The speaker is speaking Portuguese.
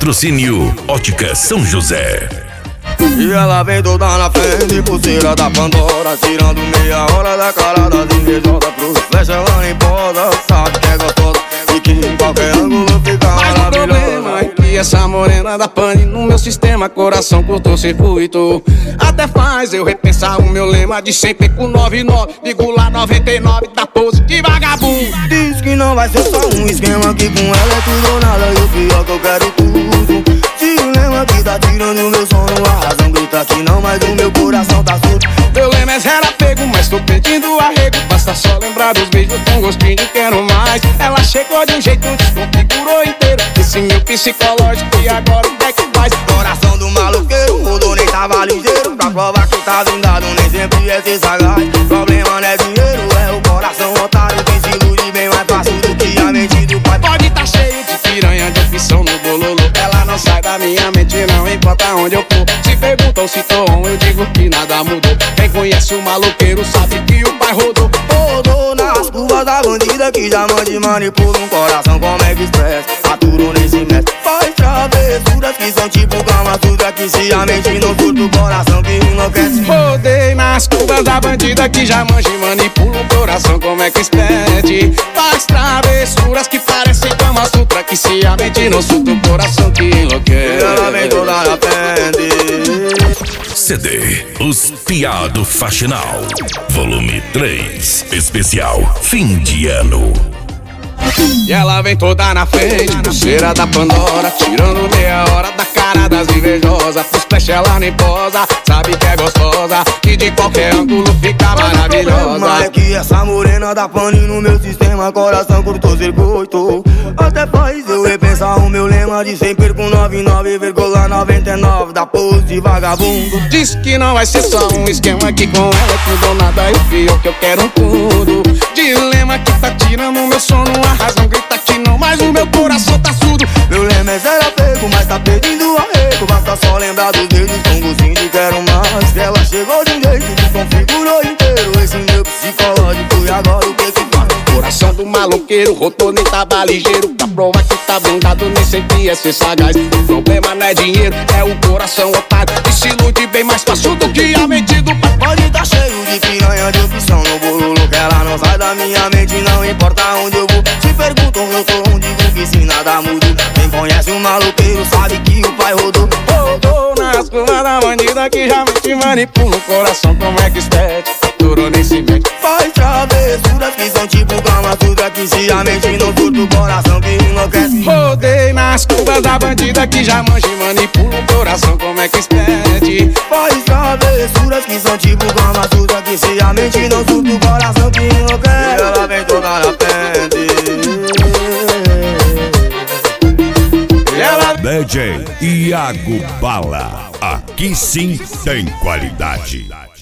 Patrocínio Ótica São José. E ela vem toda na frente, pulseira da Pandora, tirando meia hora da cara das invejosas. Pro flecha ela nem posa, sabe que é gostosa e que em qualquer ângulo fica maravilhosa. Mas o problema é que essa morena da pane no meu sistema, coração cortou circuito. Até faz eu repensar o meu lema de sempre com 99,99 da pose de vagabundo. Diz que não vai ser só um esquema, que com ela é tudo ou nada, e o pior que eu quero tudo. Dilema que tá tirando meu sono, a razão grita que não, mas o meu coração tá surdo. Meu lema é zero apego, mas tô pedindo arrego. Basta só lembrar dos beijos com gostinho de quero mais. Ela chegou de um jeito, desconfigurou inteiro esse meu psicológico, e agora o que é que faz? Coração do maloqueiro, rodou nem tava ligeiro. Pra provar que tá blindado, nem sempre é ser sagaz. Problema não é dinheiro, é o coração otário. Quem se ilude bem mais fácil do que a mente do pai. Pode tá cheio de piranha, de opção no bololô. Ela não sai da minha mente, não importa onde eu for. Se perguntam se tô on, eu digo que nada mudou. Quem conhece o maloqueiro sabe que o pai rodou. Rodou nas curvas da bandida que já mande manipula um coração como é que expressa. Aturo nem se mete, faz travessuras que são tipo Kama Sutra, que se a mente não surta o coração que enlouquece. Rodei nas curvas da bandida que já manja e manipula o coração como é que expede. Faz travessuras que parecem Kama Sutra, que se a mente não surta o coração que enlouquece. Ela vem toda na frente. CD Os Piado Faxinal, volume 3, especial fim de ano. E ela vem toda na frente, pulseira da Pandora, tirando meia hora da cara das invejosas. Pros flash ela nem posa, sabe que é gostosa e de qualquer ângulo fica maravilhosa. Mas é que essa morena da pane no meu sistema, coração cortou circuito. Até faz eu repensar o meu lema de sempre com 99,99 da pose de vagabundo. Diz que não vai ser só um esquema, que com ela é tudo ou nada, e o pior que eu quero tudo. Dilema que tá tirando o meu sono, a razão grita que não, mas o meu coração tá surdo. Meu lema é zero apego, mas tá pedindo arrego. Basta só lembrar dos beijos com gostinho de quero mais. Ela chegou de um jeito, desconfigurou inteiro esse meu psicológico, e agora o que que faz? Coração do maloqueiro, rodou nem tava ligeiro. Pra provar que tá blindado, nem sempre é ser sagaz. O problema não é dinheiro, é o coração otário, e se ilude bem mais fácil do que a mente do pai. Pode tá cheio de piranha, de opção no bololo, que ela não sai da minha mente, não importa onde eu vou. Se perguntam eu sou onde digo que se nada muda. Quem conhece o maloqueiro sabe que o pai rodou. Rodou nas curvas da bandida que já te manipula o coração como é que expede. Durou nem se mete. Faz travessuras que são tipo Kama Sutra, que se a mente não surta o coração que enlouquece. Rodei nas curvas da bandida que já manja e manipula o coração como é que expede. Faz travessuras que são tipo Kama Sutra, que se a mente não surta o coração que enlouquece. E ela vem toda na frente. DJ Iago Bala, aqui sim tem qualidade.